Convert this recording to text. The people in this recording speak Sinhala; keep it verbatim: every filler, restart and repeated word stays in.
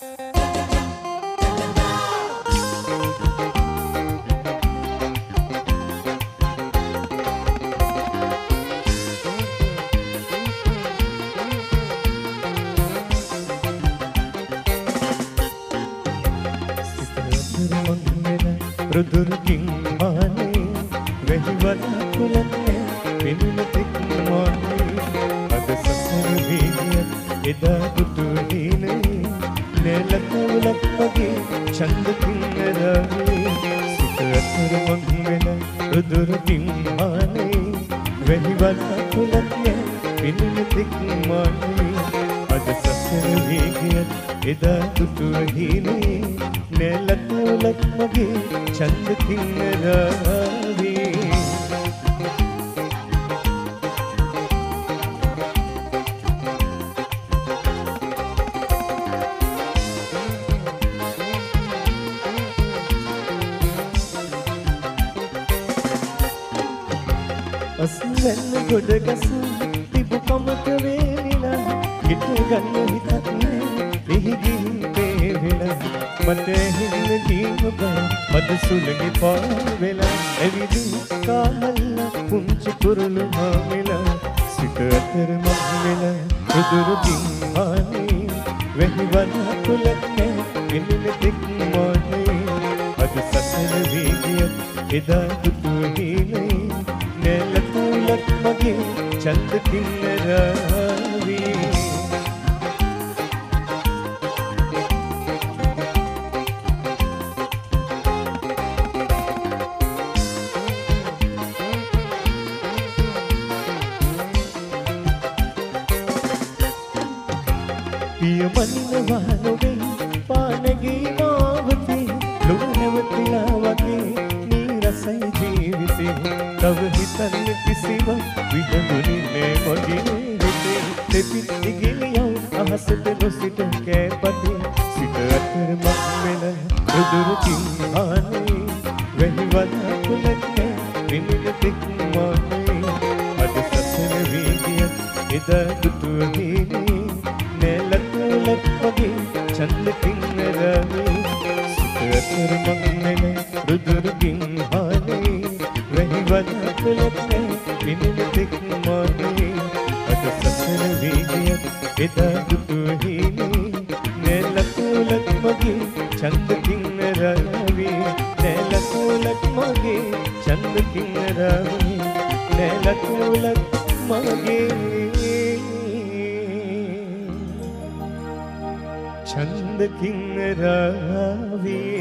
රුදුරුකින් මානේ වැහිවන කුලන්නේ පින්නතික් මානේ අද සසර වීදිය එදා දුටු හිනේ නෙලතුලක් වගේ චන්දකින් රාවේ සිත අතර මං වෙන රුදුරුකින් මානේ වැහිවන කුලන්නේ පින්නතික් මානේ අද සසර වීදිය එදා දුටු හිනේ නෙලතුලක් වගේ චන්දකින් රාවේ අස්වැන්න ගොඩ ගසු තිබු කමක වේලිලා හිත ගන්න හිතක් නෑ එහි ගිහින් පේවෙලා මට හින්න දීම බෑ මද සුළඟි පාවෙලා ඇවිදින් කාමල්ලා පුංචි කුරුළු මාවෙලා සිත අතර මං වෙලා රුදුරුකින් ආනේ වැහිවන කුලක් නෑ පිළිල දෙක් මානේ අද සසර වීදිය එදා දුටු හිනේ නෙලතුලක් මගේ චන්දකින් රාවේ පිය මනිනවා නොවේ පානගේ මාවතේ ලොව නැවතිලා වගේ නීරසයි ජීවිතේ තව හිතන්න කිසිවක් විහඳුනේ මගේ හිතේ දෙපිත් ඉගිලියව අහසට නොසිට කෑපතේ සිත අතර මං වෙන රුදුරුකින් ආනේ වැහිවන කුලක් පිළිල දෙක් මානේ අද සසර වීදිය එදා දුටු හිනේ නෙලතුලක් වගේ චන්දකින් රාවේ සිත අතර මං වෙන රුදුරුකින් ආනේ වැහිවන කුලක් පිළිල දෙක් මානේ අද සසර වීදිය එදා දුටු හිනේ නෙලතුලක් වගේ චන්දකින් රාවේ නෙලතුලක් මගේ චන්දකින් රාවේ නෙලතුලක් මගේ චන්දකින් රාවේ